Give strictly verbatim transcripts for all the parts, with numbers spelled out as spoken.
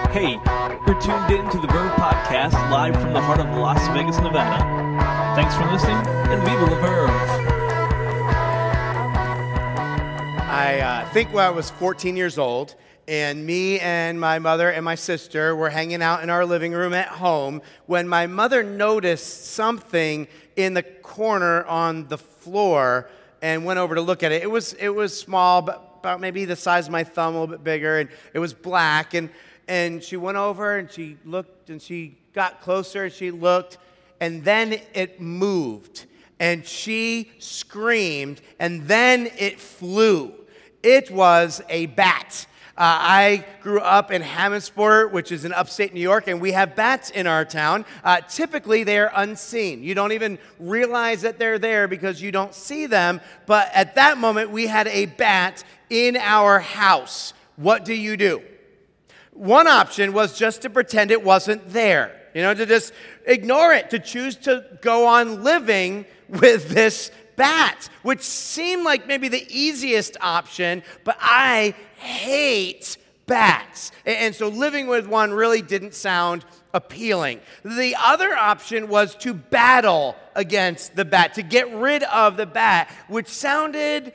Hey, you're tuned in to the Verve Podcast, live from the heart of Las Vegas, Nevada. Thanks for listening, and viva la Verve! I uh, think when I was fourteen years old, and me and my mother and my sister were hanging out in our living room at home when my mother noticed something in the corner on the floor and went over to look at it. It was it was small, but about maybe the size of my thumb, a little bit bigger, and it was black. And and she went over and she looked and she got closer and she looked, and then it moved and she screamed, and then it flew. It was a bat. Uh, I grew up in Hammondsport, which is in upstate New York, and we have bats in our town. Uh, typically, they are unseen. You don't even realize that they're there because you don't see them. But at that moment, we had a bat in our house. What do you do? One option was just to pretend it wasn't there. You know, to just ignore it, to choose to go on living with this bat, which seemed like maybe the easiest option, but I hate bats. And so living with one really didn't sound appealing. The other option was to battle against the bat, to get rid of the bat, which sounded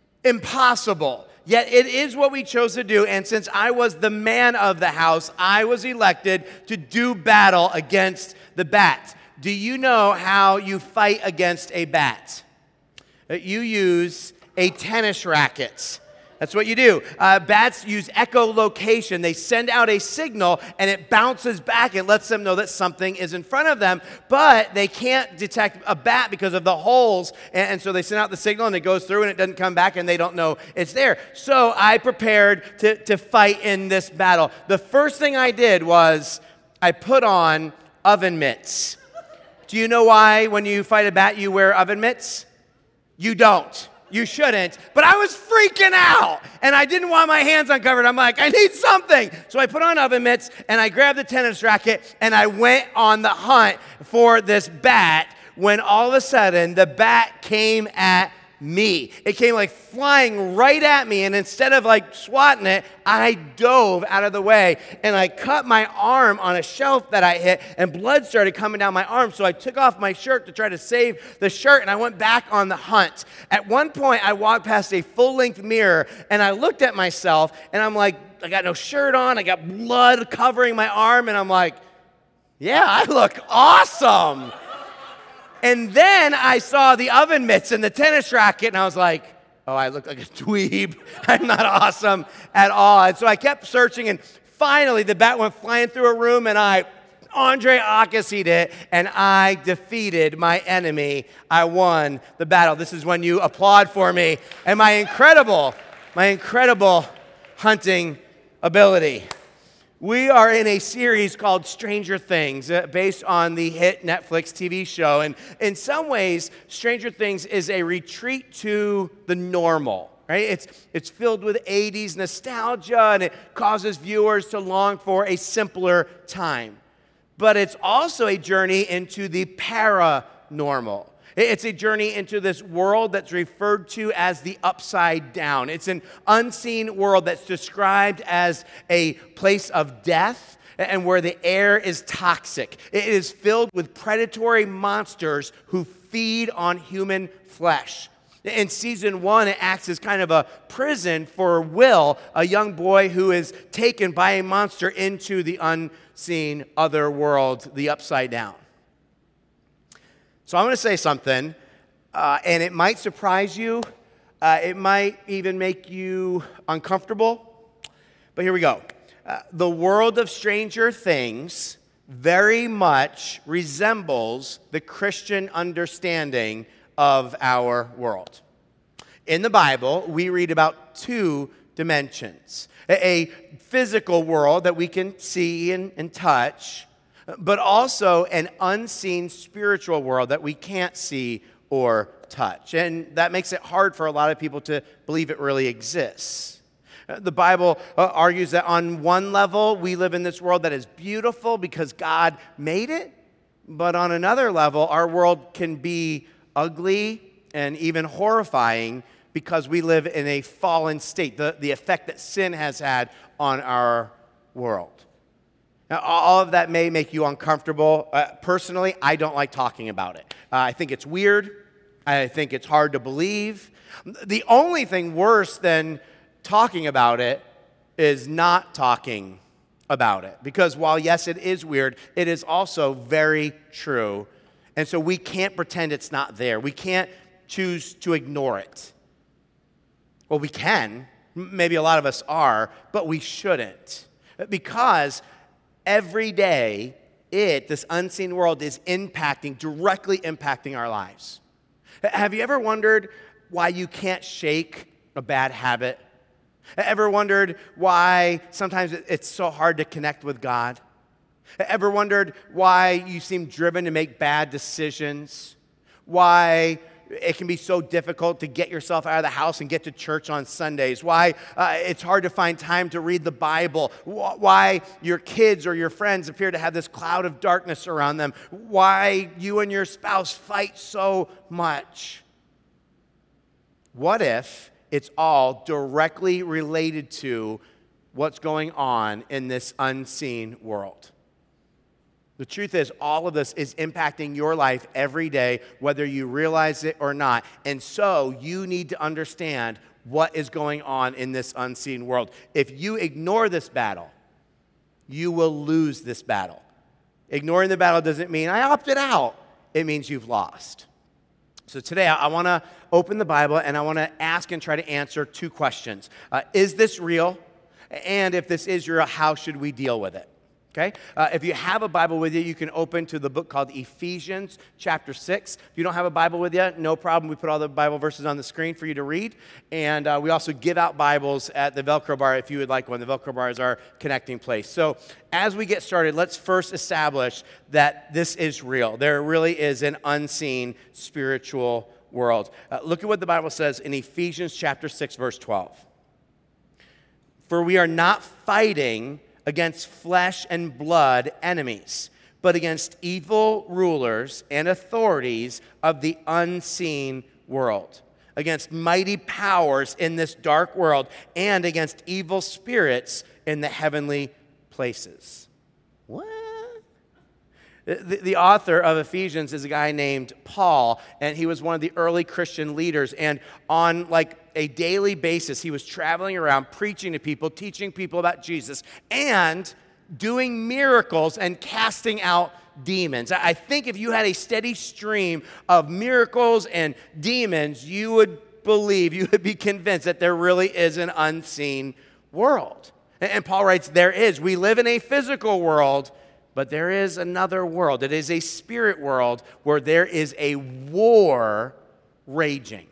impossible. Yet it is what we chose to do, and since I was the man of the house, I was elected to do battle against the bat. Do you know how you fight against a bat? You use a tennis racket. That's what you do. Uh, bats use echolocation. They send out a signal, and it bounces back and lets them know that something is in front of them. But they can't detect a bat because of the holes, and, and so they send out the signal, and it goes through, and it doesn't come back, and they don't know it's there. So I prepared to, to fight in this battle. The first thing I did was I put on oven mitts. Do you know why when you fight a bat you wear oven mitts? You don't. You shouldn't. But I was freaking out, and I didn't want my hands uncovered. I'm like, I need something. So I put on oven mitts, and I grabbed the tennis racket, and I went on the hunt for this bat when all of a sudden the bat came at me. It came like flying right at me, and instead of like swatting it, I dove out of the way, and I cut my arm on a shelf that I hit, and blood started coming down my arm, so I took off my shirt to try to save the shirt, and I went back on the hunt. At one point, I walked past a full-length mirror, and I looked at myself, and I'm like, I got no shirt on, I got blood covering my arm, and I'm like, yeah, I look awesome. And then I saw the oven mitts and the tennis racket, and I was like, oh, I look like a dweeb. I'm not awesome at all. And so I kept searching, and finally the bat went flying through a room, and I Andre Agassi'd it, and I defeated my enemy. I won the battle. This is when you applaud for me and my incredible, my incredible hunting ability. We are in a series called Stranger Things, uh, based on the hit Netflix T V show. And in some ways, Stranger Things is a retreat to the normal, right? It's, it's filled with eighties nostalgia, and it causes viewers to long for a simpler time. But it's also a journey into the paranormal. It's a journey into this world that's referred to as the upside down. It's an unseen world that's described as a place of death and where the air is toxic. It is filled with predatory monsters who feed on human flesh. In season one, it acts as kind of a prison for Will, a young boy who is taken by a monster into the unseen other world, the upside down. So I'm going to say something, uh, and it might surprise you. Uh, it might even make you uncomfortable. But here we go. Uh, the world of Stranger Things very much resembles the Christian understanding of our world. In the Bible, we read about two dimensions. A physical world that we can see and, and touch, but also an unseen spiritual world that we can't see or touch. And that makes it hard for a lot of people to believe it really exists. The Bible uh, argues that on one level, we live in this world that is beautiful because God made it. But on another level, our world can be ugly and even horrifying because we live in a fallen state, the, the effect that sin has had on our world. Now, all of that may make you uncomfortable. Uh, personally, I don't like talking about it. Uh, I think it's weird. I think it's hard to believe. The only thing worse than talking about it is not talking about it. Because while, yes, it is weird, it is also very true. And so we can't pretend it's not there. We can't choose to ignore it. Well, we can. Maybe a lot of us are, but we shouldn't. Because every day, it, this unseen world, is impacting, directly impacting our lives. Have you ever wondered why you can't shake a bad habit? Ever wondered why sometimes it's so hard to connect with God? Ever wondered why you seem driven to make bad decisions? Why it can be so difficult to get yourself out of the house and get to church on Sundays? Why uh, it's hard to find time to read the Bible? Why your kids or your friends appear to have this cloud of darkness around them? Why you and your spouse fight so much? What if it's all directly related to what's going on in this unseen world? The truth is, all of this is impacting your life every day, whether you realize it or not. And so you need to understand what is going on in this unseen world. If you ignore this battle, you will lose this battle. Ignoring the battle doesn't mean I opted out. It means you've lost. So today I want to open the Bible and I want to ask and try to answer two questions. Uh, is this real? And if this is real, how should we deal with it? Okay? Uh, if you have a Bible with you, you can open to the book called Ephesians chapter six. If you don't have a Bible with you, no problem. We put all the Bible verses on the screen for you to read. And uh, we also give out Bibles at the Velcro bar if you would like one. The Velcro bar is our connecting place. So as we get started, let's first establish that this is real. There really is an unseen spiritual world. Uh, look at what the Bible says in Ephesians chapter six, verse twelve. For we are not fighting against flesh and blood enemies, but against evil rulers and authorities of the unseen world, against mighty powers in this dark world, and against evil spirits in the heavenly places. What? The, the author of Ephesians is a guy named Paul, and he was one of the early Christian leaders. And on like a daily basis, he was traveling around preaching to people, teaching people about Jesus, and doing miracles and casting out demons. I think if you had a steady stream of miracles and demons, you would believe, you would be convinced that there really is an unseen world. And Paul writes, there is. We live in a physical world, but there is another world. It is a spirit world where there is a war raging.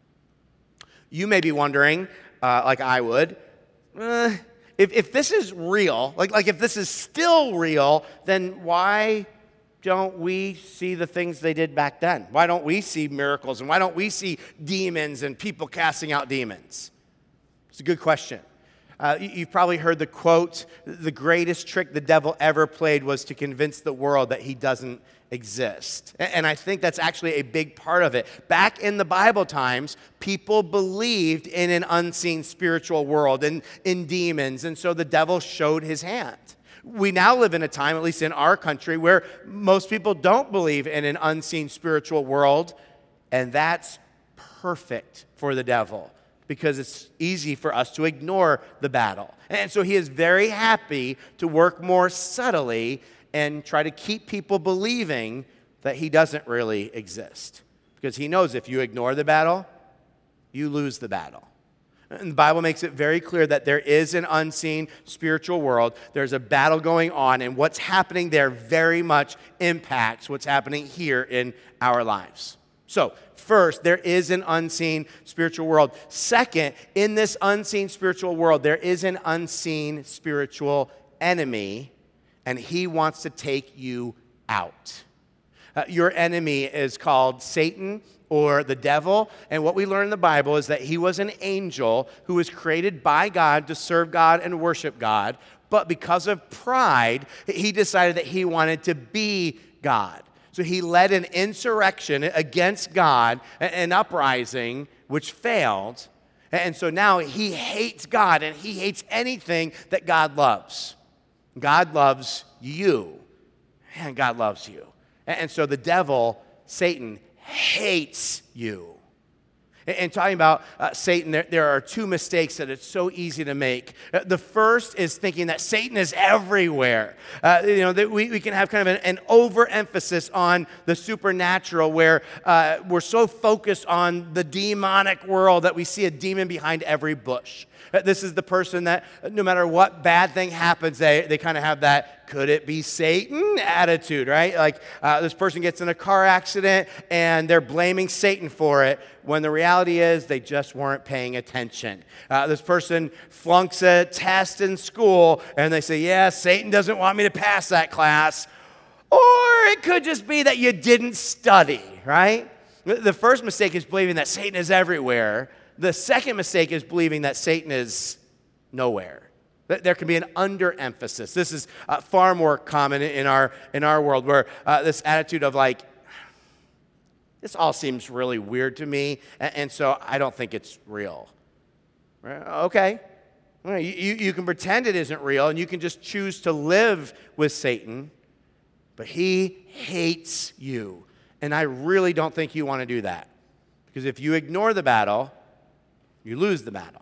You may be wondering, uh, like I would, uh, if, if this is real, like, like if this is still real, then why don't we see the things they did back then? Why don't we see miracles? And why don't we see demons and people casting out demons? It's a good question. Uh, you've probably heard the quote, the greatest trick the devil ever played was to convince the world that he doesn't exist. And I think that's actually a big part of it. Back in the Bible times, people believed in an unseen spiritual world and in demons, and so the devil showed his hand. We now live in a time, at least in our country, where most people don't believe in an unseen spiritual world, and that's perfect for the devil, because it's easy for us to ignore the battle. And so he is very happy to work more subtly and try to keep people believing that he doesn't really exist. Because he knows if you ignore the battle, you lose the battle. And the Bible makes it very clear that there is an unseen spiritual world. There's a battle going on, and what's happening there very much impacts what's happening here in our lives. So, first, there is an unseen spiritual world. Second, in this unseen spiritual world, there is an unseen spiritual enemy, and he wants to take you out. Uh, your enemy is called Satan or the devil, and what we learn in the Bible is that he was an angel who was created by God to serve God and worship God, but because of pride, he decided that he wanted to be God. So he led an insurrection against God, an uprising, which failed. And so now he hates God, and he hates anything that God loves. God loves you. Man, God loves you. And so the devil, Satan, hates you. And talking about uh, Satan, there, there are two mistakes that it's so easy to make. Uh, the first is thinking that Satan is everywhere. Uh, you know, that we, we can have kind of an, an overemphasis on the supernatural where uh, we're so focused on the demonic world that we see a demon behind every bush. Uh, this is the person that no matter what bad thing happens, they, they kind of have that, could it be Satan attitude, right? Like uh, this person gets in a car accident and they're blaming Satan for it, when the reality is they just weren't paying attention. Uh, this person flunks a test in school and they say, yeah, Satan doesn't want me to pass that class. Or it could just be that you didn't study, right? The first mistake is believing that Satan is everywhere. The second mistake is believing that Satan is nowhere. There can be an underemphasis. This is uh, far more common in our in our world, where uh, this attitude of like, this all seems really weird to me, and, and so I don't think it's real. Okay, you, you can pretend it isn't real, and you can just choose to live with Satan, but he hates you, and I really don't think you want to do that, because if you ignore the battle, you lose the battle.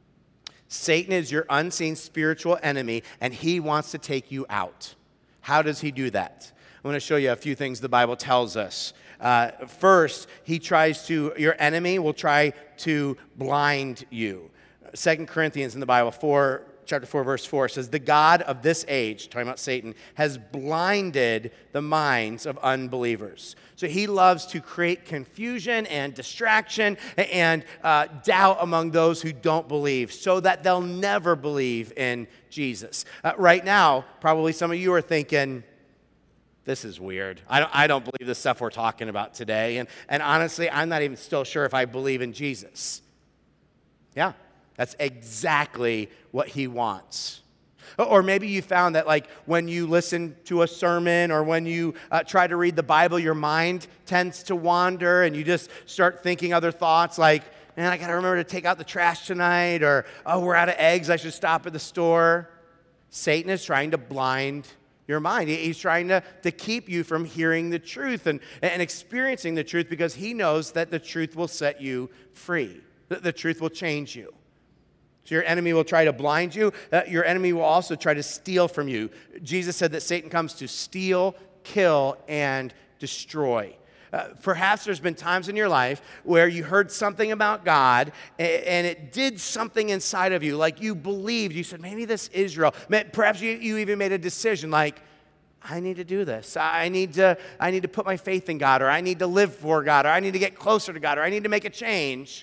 Satan is your unseen spiritual enemy, and he wants to take you out. How does he do that? I want to show you a few things the Bible tells us. Uh, first, he tries to, your enemy will try to blind you. Second Corinthians in the Bible, four, chapter four, verse four says, the God of this age, talking about Satan, has blinded the minds of unbelievers. So he loves to create confusion and distraction and uh, doubt among those who don't believe, so that they'll never believe in Jesus. Uh, right now, probably some of you are thinking, this is weird. I don't, I don't believe the stuff we're talking about today. And, and honestly, I'm not even still sure if I believe in Jesus. Yeah, that's exactly what he wants. Or maybe you found that like when you listen to a sermon or when you uh, try to read the Bible, your mind tends to wander and you just start thinking other thoughts like, man, I got to remember to take out the trash tonight, or, oh, we're out of eggs, I should stop at the store. Satan is trying to blind your mind. He's trying to, to keep you from hearing the truth and, and experiencing the truth, because he knows that the truth will set you free. The, the truth will change you. So your enemy will try to blind you. Uh, your enemy will also try to steal from you. Jesus said that Satan comes to steal, kill, and destroy. Uh, perhaps there's been times in your life where you heard something about God and, and it did something inside of you. Like you believed, you said, maybe this is real. Perhaps you, you even made a decision like, I need to do this. I need to, I need to put my faith in God, or I need to live for God, or I need to get closer to God, or I need to make a change.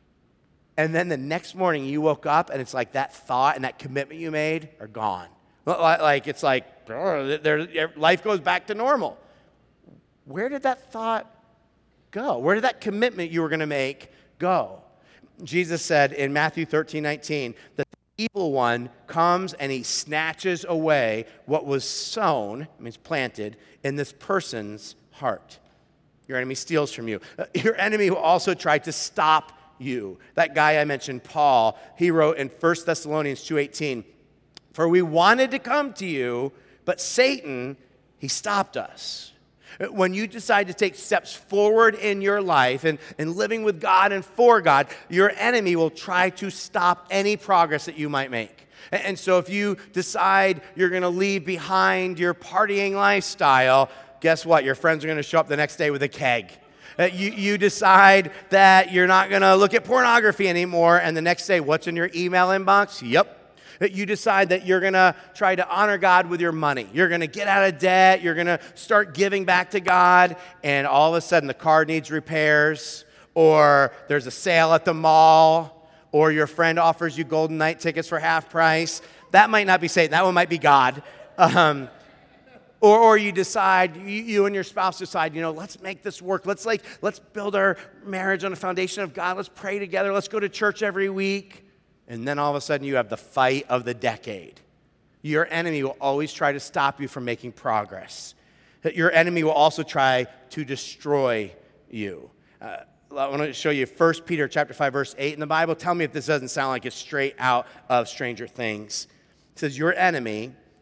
And then the next morning you woke up and it's like that thought and that commitment you made are gone. Like it's like their life goes back to normal. Where did that thought go? Where did that commitment you were going to make go? Jesus said in Matthew thirteen nineteen that the evil one comes and he snatches away what was sown, it means planted, in this person's heart. Your enemy steals from you. Your enemy will also try to stop you. That guy I mentioned, Paul, he wrote in First Thessalonians two eighteen, for we wanted to come to you, but Satan, he stopped us. When you decide to take steps forward in your life and, and living with God and for God, your enemy will try to stop any progress that you might make. And so if you decide you're going to leave behind your partying lifestyle, guess what? Your friends are going to show up the next day with a keg. You, you decide that you're not going to look at pornography anymore, and the next day, what's in your email inbox? Yep. You decide that you're going to try to honor God with your money. You're going to get out of debt. You're going to start giving back to God, and all of a sudden the car needs repairs, or there's a sale at the mall, or your friend offers you Golden Night tickets for half price. That might not be Satan. That one might be God. Um, Or, or you decide, you, you and your spouse decide, you know, let's make this work. Let's like, let's build our marriage on a foundation of God. Let's pray together. Let's go to church every week. And then all of a sudden you have the fight of the decade. Your enemy will always try to stop you from making progress. Your enemy will also try to destroy you. Uh, I want to show you First Peter chapter five, verse eight in the Bible. Tell me if this doesn't sound like it's straight out of Stranger Things. It says, your enemy,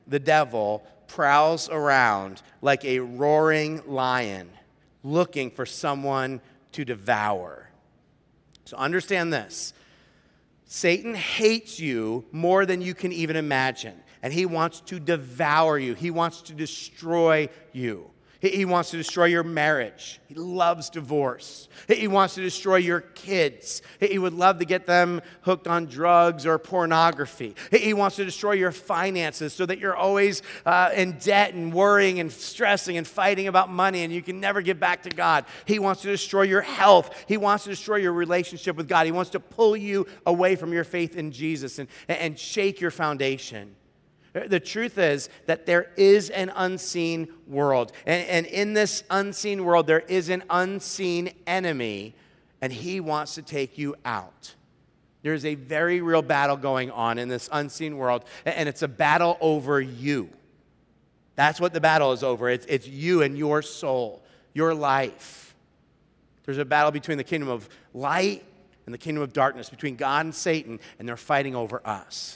the devil, prowls around like a roaring lion looking for someone to devour. So understand this. Satan hates you more than you can even imagine, and he wants to devour you. He wants to destroy you. He, he wants to destroy your marriage. He loves divorce. He, he wants to destroy your kids. He, he would love to get them hooked on drugs or pornography. He, he wants to destroy your finances so that you're always uh, in debt and worrying and stressing and fighting about money and you can never get back to God. He wants to destroy your health. He wants to destroy your relationship with God. He wants to pull you away from your faith in Jesus and, and shake your foundation. The truth is that there is an unseen world. And, and in this unseen world, there is an unseen enemy, and he wants to take you out. There's a very real battle going on in this unseen world, and it's a battle over you. That's what the battle is over. It's, it's you and your soul, your life. There's a battle between the kingdom of light and the kingdom of darkness, between God and Satan, and they're fighting over us.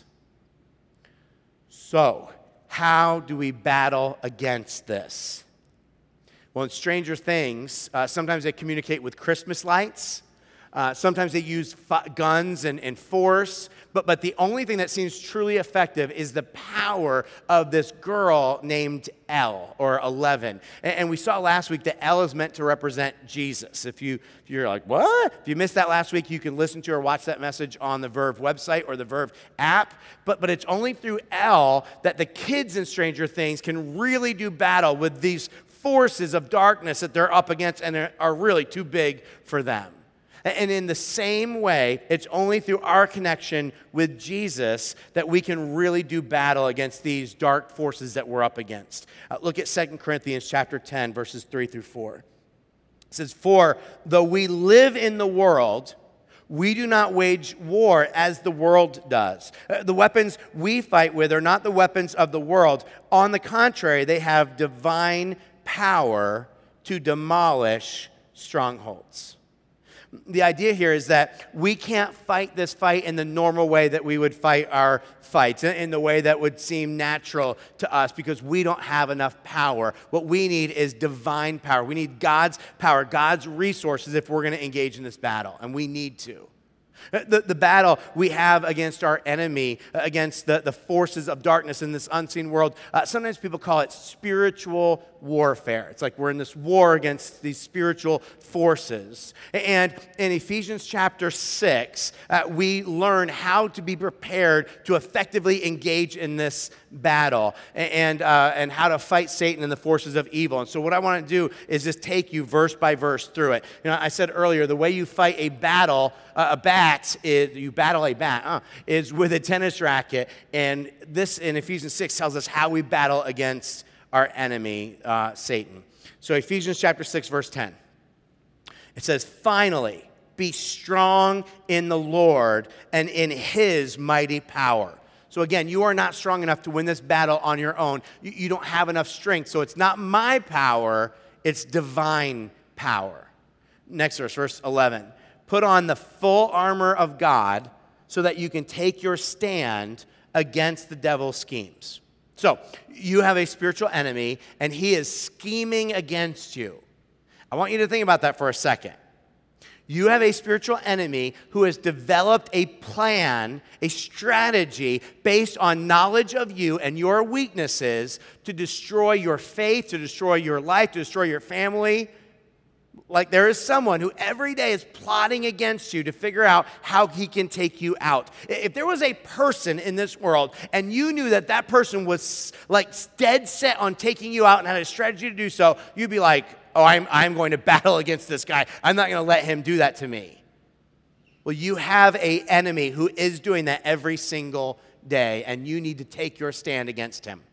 So, how do we battle against this? Well, in Stranger Things, uh, sometimes they communicate with Christmas lights. Uh, sometimes they use f- guns and, and force. But, but the only thing that seems truly effective is the power of this girl named Elle, or eleven. And, and we saw last week that Elle is meant to represent Jesus. If, you, if you're like, what? If you missed that last week, you can listen to or watch that message on the Verve website or the Verve app. But, but it's only through Elle that the kids in Stranger Things can really do battle with these forces of darkness that they're up against and are really too big for them. And in the same way, it's only through our connection with Jesus that we can really do battle against these dark forces that we're up against. Uh, look at Second Corinthians chapter ten, verses three through four. It says, "For though we live in the world, we do not wage war as the world does. Uh, the weapons we fight with are not the weapons of the world. On the contrary, they have divine power to demolish strongholds." The idea here is that we can't fight this fight in the normal way that we would fight our fights, in the way that would seem natural to us, because we don't have enough power. What we need is divine power. We need God's power, God's resources if we're going to engage in this battle, and we need to. The, the battle we have against our enemy, against the, the forces of darkness in this unseen world, uh, sometimes people call it spiritual warfare. It's like we're in this war against these spiritual forces. And in Ephesians chapter six, uh, we learn how to be prepared to effectively engage in this battle and, uh, and how to fight Satan and the forces of evil. And so what I want to do is just take you verse by verse through it. You know, I said earlier, the way you fight a battle, uh, a bat, is, you battle a bat, uh, is with a tennis racket. And this in Ephesians six tells us how we battle against our enemy, uh, Satan. So Ephesians chapter six, verse ten. It says, "Finally, be strong in the Lord and in his mighty power." So again, you are not strong enough to win this battle on your own. You, you don't have enough strength. So it's not my power, it's divine power. Next verse, verse eleven. "Put on the full armor of God so that you can take your stand against the devil's schemes." So you have a spiritual enemy, and he is scheming against you. I want you to think about that for a second. You have a spiritual enemy who has developed a plan, a strategy based on knowledge of you and your weaknesses to destroy your faith, to destroy your life, to destroy your family. Like there is someone who every day is plotting against you to figure out how he can take you out. If there was a person in this world and you knew that that person was like dead set on taking you out and had a strategy to do so, you'd be like, oh, I'm, I'm going to battle against this guy. I'm not going to let him do that to me. Well, you have an enemy who is doing that every single day, and you need to take your stand against him.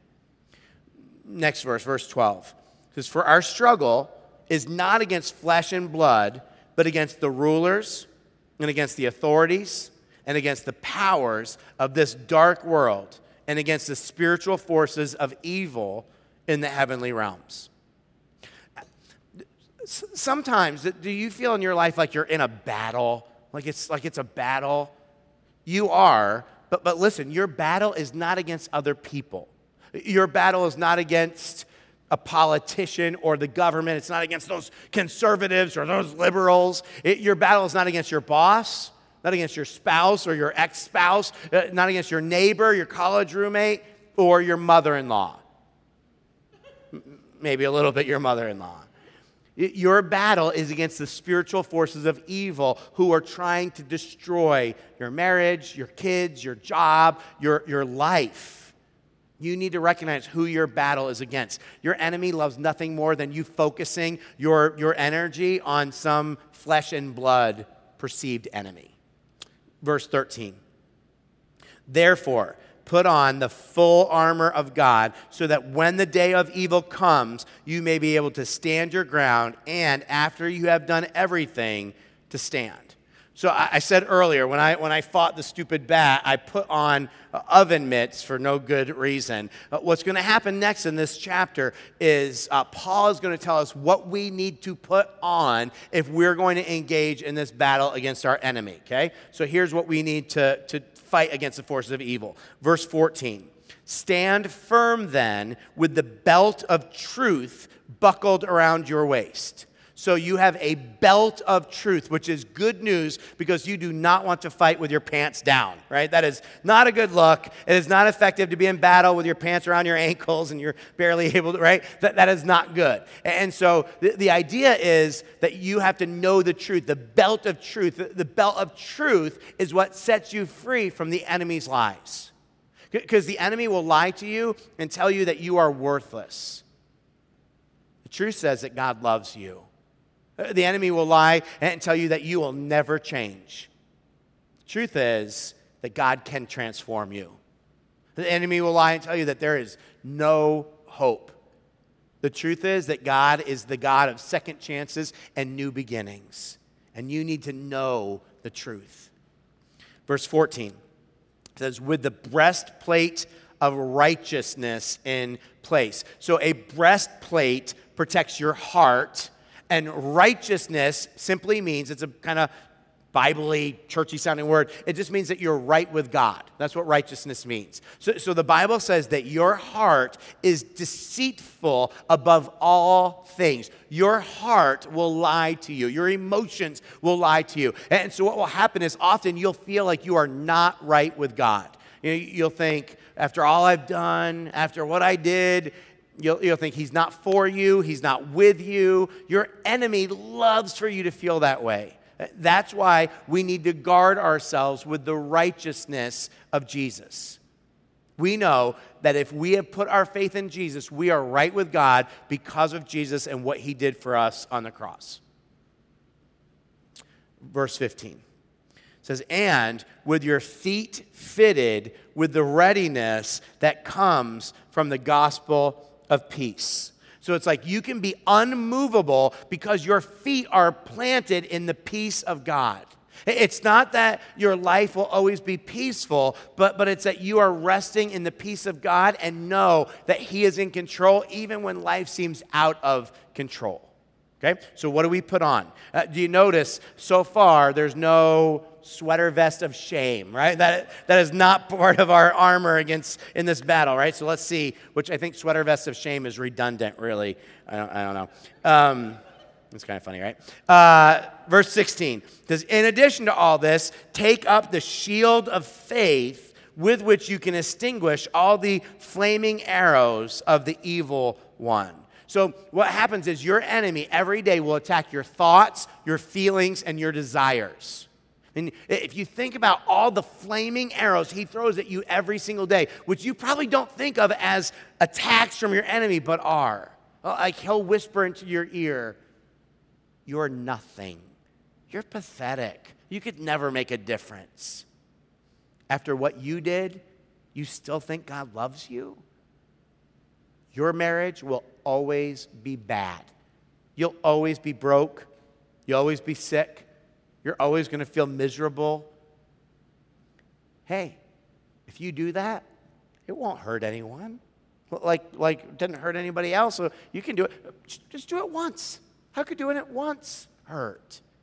Next verse, verse twelve. It says, "For our struggle is not against flesh and blood, but against the rulers and against the authorities and against the powers of this dark world and against the spiritual forces of evil in the heavenly realms." Sometimes, do you feel in your life like you're in a battle? Like it's like it's a battle? You are, but, but listen, your battle is not against other people. Your battle is not against a politician or the government. It's not against those conservatives or those liberals. It, your battle is not against your boss, not against your spouse or your ex-spouse, uh, not against your neighbor, your college roommate, or your mother-in-law. M- maybe a little bit your mother-in-law. Your battle is against the spiritual forces of evil who are trying to destroy your marriage, your kids, your job, your, your life. You need to recognize who your battle is against. Your enemy loves nothing more than you focusing your, your energy on some flesh and blood perceived enemy. Verse thirteen. Therefore, put on the full armor of God so that when the day of evil comes, you may be able to stand your ground and after you have done everything, to stand. So I said earlier, when I when I fought the stupid bat, I put on oven mitts for no good reason. What's going to happen next in this chapter is uh, Paul is going to tell us what we need to put on if we're going to engage in this battle against our enemy, okay? So here's what we need to, to fight against the forces of evil. Verse fourteen, stand firm then with the belt of truth buckled around your waist. So you have a belt of truth, which is good news because you do not want to fight with your pants down, right? That is not a good look. It is not effective to be in battle with your pants around your ankles and you're barely able to, right? That, that is not good. And so the, the idea is that you have to know the truth, the belt of truth. The, the belt of truth is what sets you free from the enemy's lies. Because the enemy will lie to you and tell you that you are worthless. The truth says that God loves you. The enemy will lie and tell you that you will never change. The truth is that God can transform you. The enemy will lie and tell you that there is no hope. The truth is that God is the God of second chances and new beginnings. And you need to know the truth. Verse fourteen says, with the breastplate of righteousness in place. So a breastplate protects your heart. And righteousness simply means, it's a kind of Bible-y, churchy sounding word. It just means that you're right with God. That's what righteousness means. So, so the Bible says that your heart is deceitful above all things. Your heart will lie to you. Your emotions will lie to you. And so what will happen is often you'll feel like you are not right with God. You know, you'll think, after all I've done, after what I did, You'll, you'll think he's not for you, he's not with you. Your enemy loves for you to feel that way. That's why we need to guard ourselves with the righteousness of Jesus. We know that if we have put our faith in Jesus, we are right with God because of Jesus and what he did for us on the cross. Verse fifteen says, and with your feet fitted with the readiness that comes from the gospel of peace. So it's like you can be unmovable because your feet are planted in the peace of God. It's not that your life will always be peaceful, but, but it's that you are resting in the peace of God and know that he is in control even when life seems out of control. Okay? So what do we put on? Uh, do you notice so far there's no sweater vest of shame, right? That, that is not part of our armor against in this battle, right? So let's see, which I think sweater vest of shame is redundant, really. I don't, I don't know. Um, it's kind of funny, right? Uh, verse sixteen says, in addition to all this, take up the shield of faith with which you can extinguish all the flaming arrows of the evil one. So what happens is your enemy every day will attack your thoughts, your feelings, and your desires. And if you think about all the flaming arrows he throws at you every single day, which you probably don't think of as attacks from your enemy, but are. Like he'll whisper into your ear, you're nothing. You're pathetic. You could never make a difference. After what you did, you still think God loves you? Your marriage will always be bad. You'll always be broke. You'll always be sick. You're always going to feel miserable. Hey, if you do that, it won't hurt anyone. Like, like it didn't hurt anybody else, so you can do it. Just do it once. How could doing it once hurt?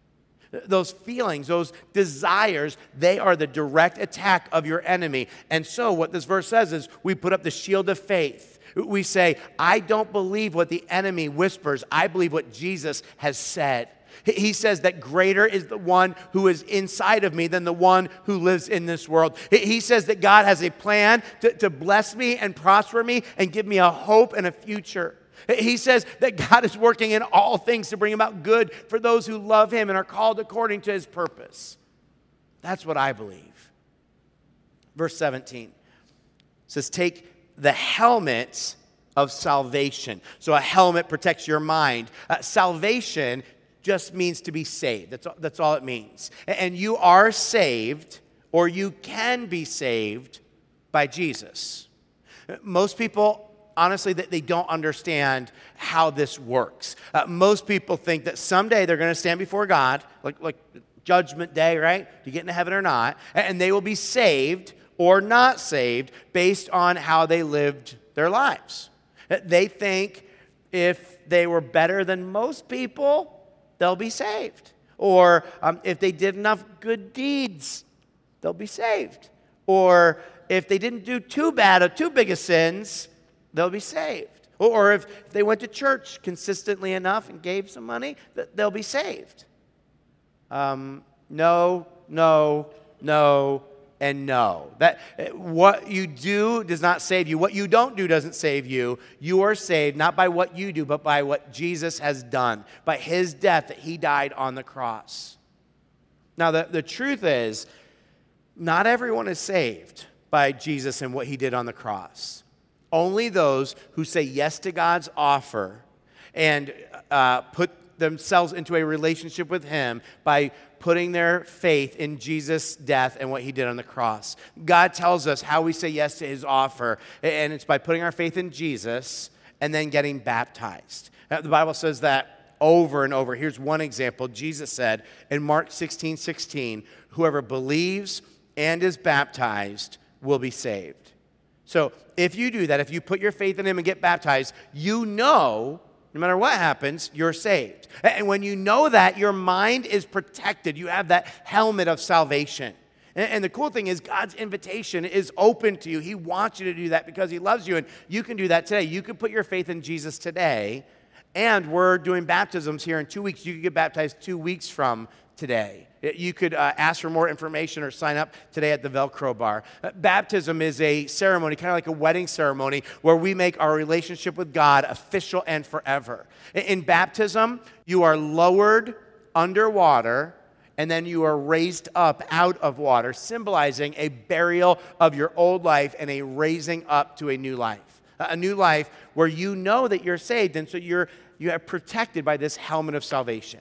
Those feelings, those desires, they are the direct attack of your enemy. And so what this verse says is we put up the shield of faith. We say, I don't believe what the enemy whispers. I believe what Jesus has said. He says that greater is the one who is inside of me than the one who lives in this world. He says that God has a plan to, to bless me and prosper me and give me a hope and a future. He says that God is working in all things to bring about good for those who love him and are called according to his purpose. That's what I believe. Verse seventeen says, take the helmet of salvation. So a helmet protects your mind. Uh, salvation just means to be saved. That's all, that's all it means. And you are saved, or you can be saved by Jesus. Most people, honestly, that they don't understand how this works. Uh, most people think that someday they're going to stand before God, like, like judgment day, right? Do you get into heaven or not? And they will be saved or not saved based on how they lived their lives. They think if they were better than most people, they'll be saved. Or um, if they did enough good deeds, they'll be saved. Or if they didn't do too bad or too big of sins, they'll be saved. Or if they went to church consistently enough and gave some money, they'll be saved. Um, no, no, no, and no. That what you do does not save you. What you don't do doesn't save you. You are saved not by what you do, but by what Jesus has done, by his death that he died on the cross. Now, the, the truth is, not everyone is saved by Jesus and what he did on the cross. Only those who say yes to God's offer and uh, put themselves into a relationship with him by putting their faith in Jesus' death and what he did on the cross. God tells us how we say yes to his offer, and it's by putting our faith in Jesus and then getting baptized. Now, the Bible says that over and over. Here's one example. Jesus said in Mark sixteen sixteen, whoever believes and is baptized will be saved. So if you do that, if you put your faith in him and get baptized, you know no matter what happens, you're saved. And when you know that, your mind is protected. You have that helmet of salvation. And the cool thing is God's invitation is open to you. He wants you to do that because he loves you. And you can do that today. You can put your faith in Jesus today. And we're doing baptisms here in two weeks. You can get baptized two weeks from today. You could uh, ask for more information or sign up today at the Velcro bar. Uh, baptism is a ceremony, kind of like a wedding ceremony, where we make our relationship with God official and forever. In, in baptism, you are lowered underwater, and then you are raised up out of water, symbolizing a burial of your old life and a raising up to a new life. A new life where you know that you're saved, and so you're you are protected by this helmet of salvation.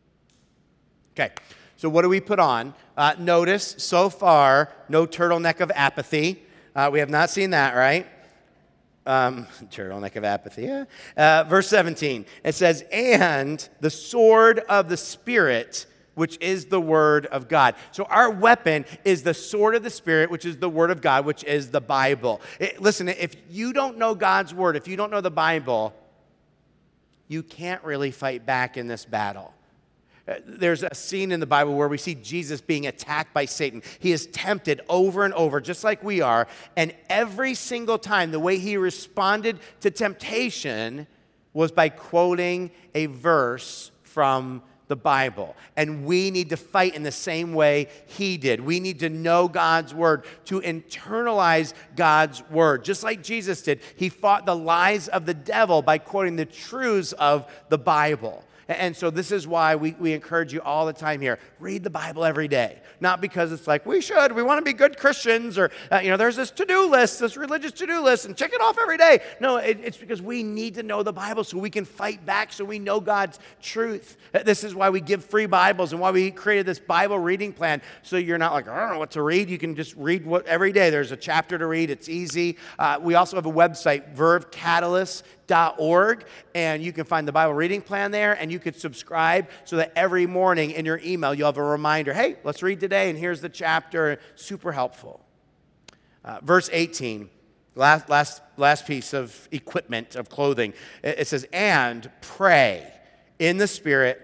Okay. So what do we put on? Uh, notice, so far, no turtleneck of apathy. Uh, we have not seen that, right? Um, turtleneck of apathy, yeah. Uh, verse seventeen, it says, and the sword of the Spirit, which is the word of God. So our weapon is the sword of the Spirit, which is the word of God, which is the Bible. It, listen, if you don't know God's word, if you don't know the Bible, you can't really fight back in this battle. There's a scene in the Bible where we see Jesus being attacked by Satan. He is tempted over and over, just like we are. And every single time, the way he responded to temptation was by quoting a verse from the Bible. And we need to fight in the same way he did. We need to know God's word, to internalize God's word. Just like Jesus did, he fought the lies of the devil by quoting the truths of the Bible. And so this is why we, we encourage you all the time here. Read the Bible every day. Not because it's like, we should, we want to be good Christians, or, uh, you know, there's this to-do list, this religious to-do list, and check it off every day. No, it, it's because we need to know the Bible so we can fight back, so we know God's truth. This is why we give free Bibles and why we created this Bible reading plan, so you're not like, I don't know what to read. You can just read what every day. There's a chapter to read. It's easy. Uh, we also have a website, verve catalyst dot org, and you can find the Bible reading plan there, and you could subscribe so that every morning in your email you'll have a reminder, hey, let's read today, and here's the chapter. Super helpful. Uh, verse eighteen, last, last, last piece of equipment, of clothing. It, it says, and pray in the Spirit on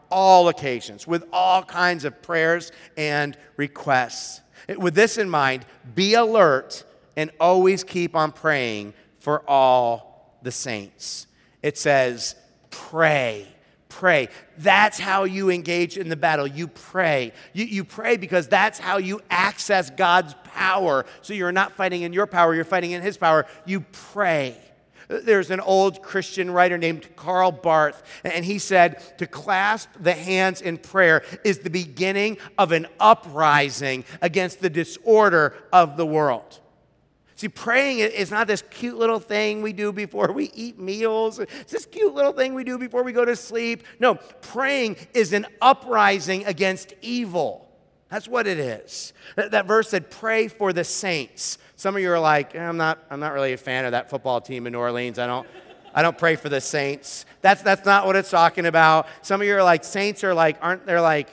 all occasions, with all kinds of prayers and requests. With this in mind, be alert and always keep on praying for all the saints. It says, pray. Pray. That's how you engage in the battle. You pray. You, you pray because that's how you access God's power. So you're not fighting in your power, you're fighting in His power. You pray. There's an old Christian writer named Karl Barth, and he said, to clasp the hands in prayer is the beginning of an uprising against the disorder of the world. See, praying is not this cute little thing we do before we eat meals. It's this cute little thing we do before we go to sleep. No, praying is an uprising against evil. That's what it is. That verse said, pray for the saints. Some of you are like, eh, I'm not, I'm not really a fan of that football team in New Orleans. I don't, I don't pray for the saints. That's, that's not what it's talking about. Some of you are like, saints are like, aren't they like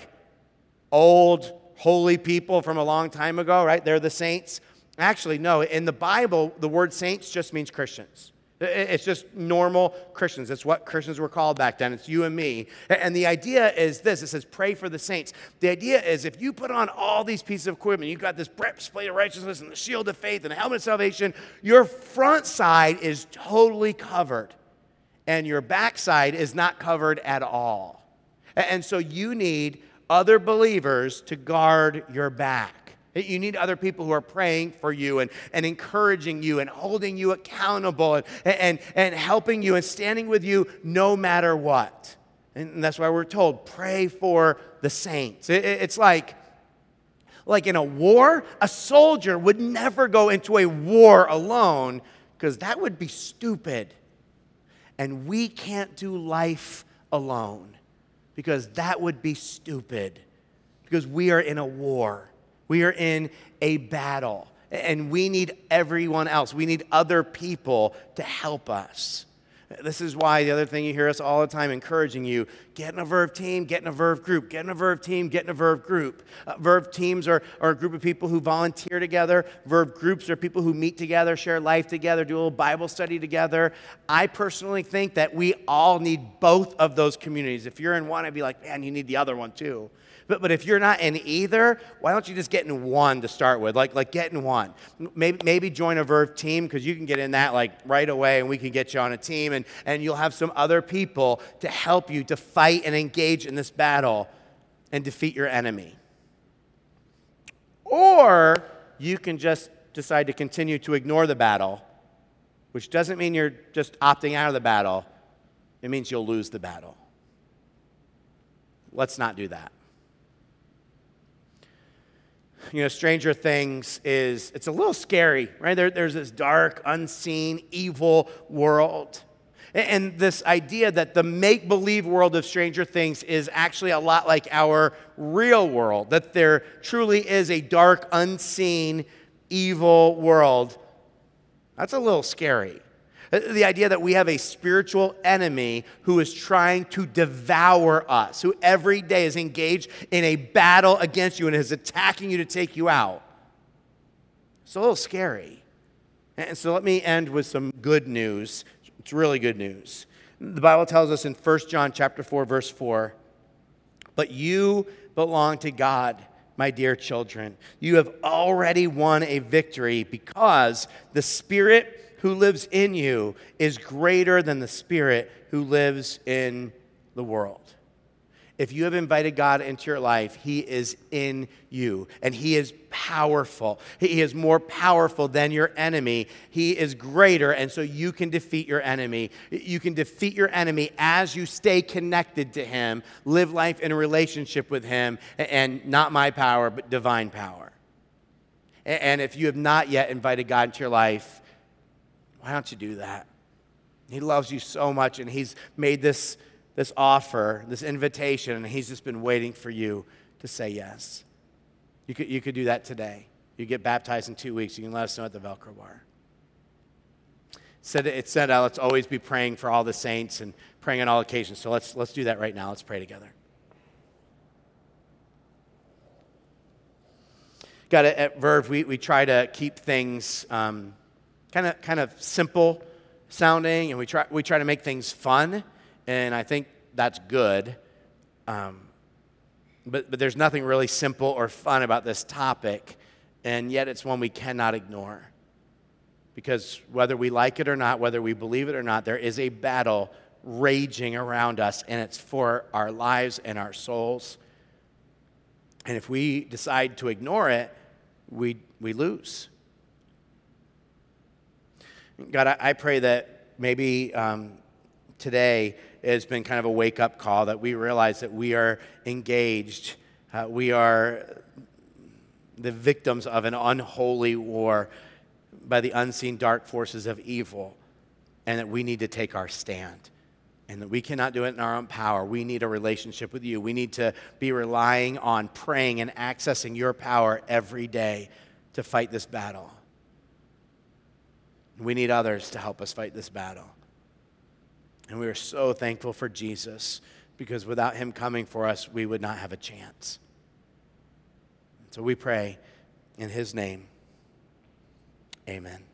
old, holy people from a long time ago, right? They're the saints. Actually, no. In the Bible, the word saints just means Christians. It's just normal Christians. It's what Christians were called back then. It's you and me. And the idea is this. It says, pray for the saints. The idea is if you put on all these pieces of equipment, you've got this breastplate of righteousness and the shield of faith and the helmet of salvation, your front side is totally covered. And your back side is not covered at all. And so you need other believers to guard your back. You need other people who are praying for you and, and encouraging you and holding you accountable and, and, and helping you and standing with you no matter what. And that's why we're told, pray for the saints. It, it's like, like in a war, a soldier would never go into a war alone because that would be stupid. And we can't do life alone because that would be stupid because we are in a war. We are in a battle, and we need everyone else. We need other people to help us. This is why the other thing you hear us all the time encouraging you, get in a Verve team, get in a Verve group, get in a Verve team, get in a Verve group. Uh, Verve teams are, are a group of people who volunteer together. Verve groups are people who meet together, share life together, do a little Bible study together. I personally think that we all need both of those communities. If you're in one, I'd be like, man, you need the other one too. But, but if you're not in either, why don't you just get in one to start with? Like, like get in one. Maybe, maybe join a Verve team because you can get in that like right away and we can get you on a team and, and you'll have some other people to help you to fight and engage in this battle and defeat your enemy. Or you can just decide to continue to ignore the battle, which doesn't mean you're just opting out of the battle. It means you'll lose the battle. Let's not do that. You know, Stranger Things is, it's a little scary, right? There, there's this dark, unseen, evil world. And, and this idea that the make-believe world of Stranger Things is actually a lot like our real world, that there truly is a dark, unseen, evil world. That's a little scary. The idea that we have a spiritual enemy who is trying to devour us, who every day is engaged in a battle against you and is attacking you to take you out. It's a little scary. And so let me end with some good news. It's really good news. The Bible tells us in First John chapter four, verse four, but you belong to God, my dear children. You have already won a victory because the Spirit who lives in you is greater than the spirit who lives in the world. If you have invited God into your life, He is in you, and He is powerful. He is more powerful than your enemy. He is greater, and so you can defeat your enemy. You can defeat your enemy as you stay connected to Him, live life in a relationship with Him, and not my power, but divine power. And if you have not yet invited God into your life, why don't you do that? He loves you so much, and He's made this, this offer, this invitation, and He's just been waiting for you to say yes. You could, you could do that today. You get baptized in two weeks. You can let us know at the Velcro bar. It said, it said uh, let's always be praying for all the saints and praying on all occasions. So let's, let's do that right now. Let's pray together. Got it, at Verve, we, we try to keep things Um, Kind of, kind of simple sounding, and we try, we try to make things fun, and I think that's good. Um, but, but there's nothing really simple or fun about this topic, and yet it's one we cannot ignore. Because whether we like it or not, whether we believe it or not, there is a battle raging around us, and it's for our lives and our souls. And if we decide to ignore it, we, we lose. God, I, I pray that maybe um, today has been kind of a wake-up call, that we realize that we are engaged, uh, we are the victims of an unholy war by the unseen dark forces of evil, and that we need to take our stand, and that we cannot do it in our own power. We need a relationship with you. We need to be relying on praying and accessing your power every day to fight this battle. We need others to help us fight this battle. And we are so thankful for Jesus, because without him coming for us, we would not have a chance. So we pray in his name. Amen.